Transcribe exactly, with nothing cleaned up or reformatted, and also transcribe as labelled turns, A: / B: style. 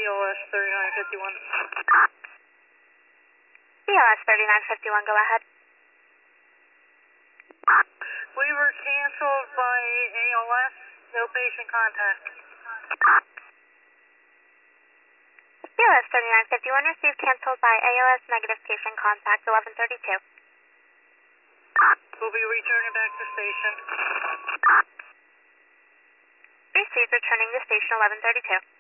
A: O S thirty-nine fifty-one.
B: B O S thirty-nine fifty-one, go ahead.
A: We were canceled by A L S, no patient contact.
B: B O S thirty-nine fifty-one received canceled by A O S, negative patient contact, eleven thirty-two.
A: We'll be returning back to station.
B: Received, returning to station eleven thirty-two.